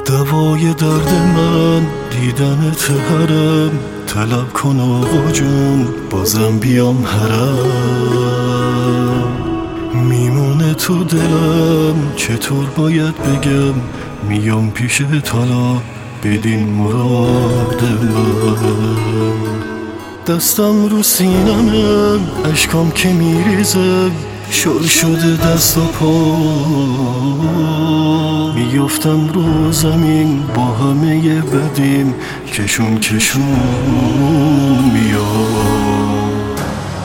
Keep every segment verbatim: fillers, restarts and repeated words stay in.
دوای درد من دیدنت حرم، طلب کن آقا جون بازم بیام حرم. میمونه تو دلم چطور باید بگم، میام پیش حالا بدین مراد من. دستم رو سینمه اشکام که میریزه، شل شده دست و پا، میافتم رو زمین با همه بدیم، کشون کشون میاد.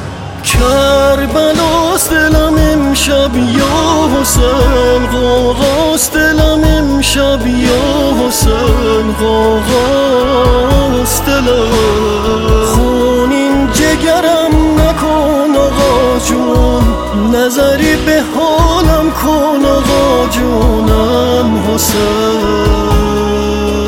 کربلاست دلم امشب یا حسین، غوغاست دلم امشب یا حسین، غوغاست دلم. خونین جگرم نکن آقا جون، نظری به حالم کن آقا جونم حسین.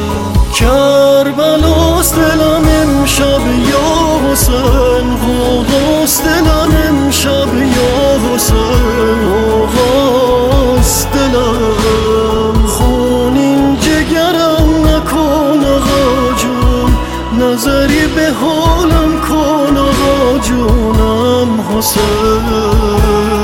کربلاست دلم امشب یا حسین، غوغاست دلم امشب یا حسین، غوغاست دلم. خونین جگرم نکن آقا جون، نظری به حالم کن آقا جونم حسین.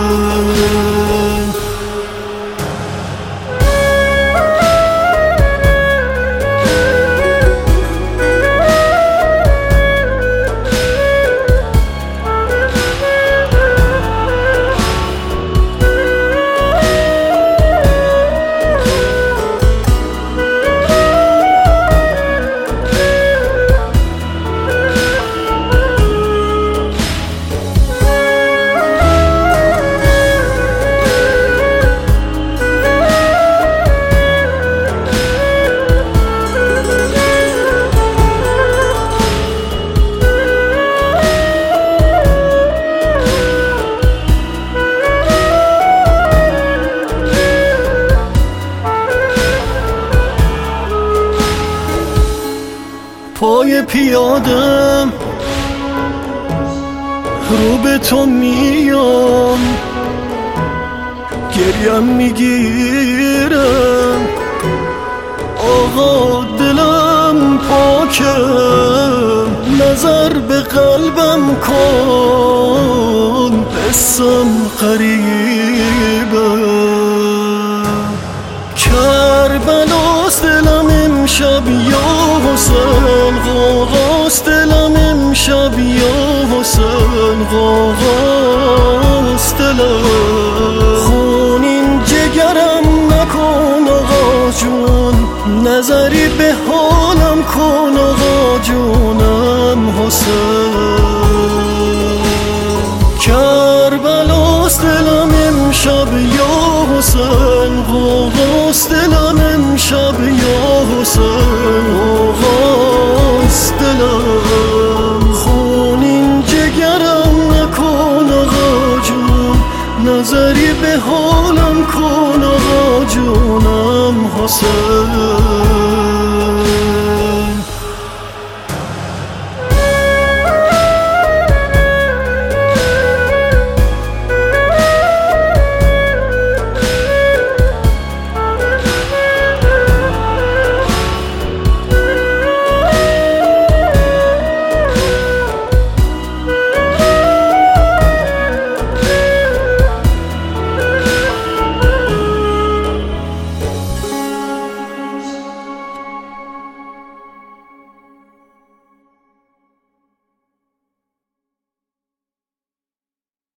پای پیادم رو به تو میام، گریم میگیرم آقا دلم پاکه، نظر به قلبم کن حسم غریبه. کربلاست دلم امشب یا حسین، غوغاست دلم امشب یا حسین، غوغاست دلم. خونین جگرم نکن آقا جون، نظری به حالم کن آقا جونم حسین.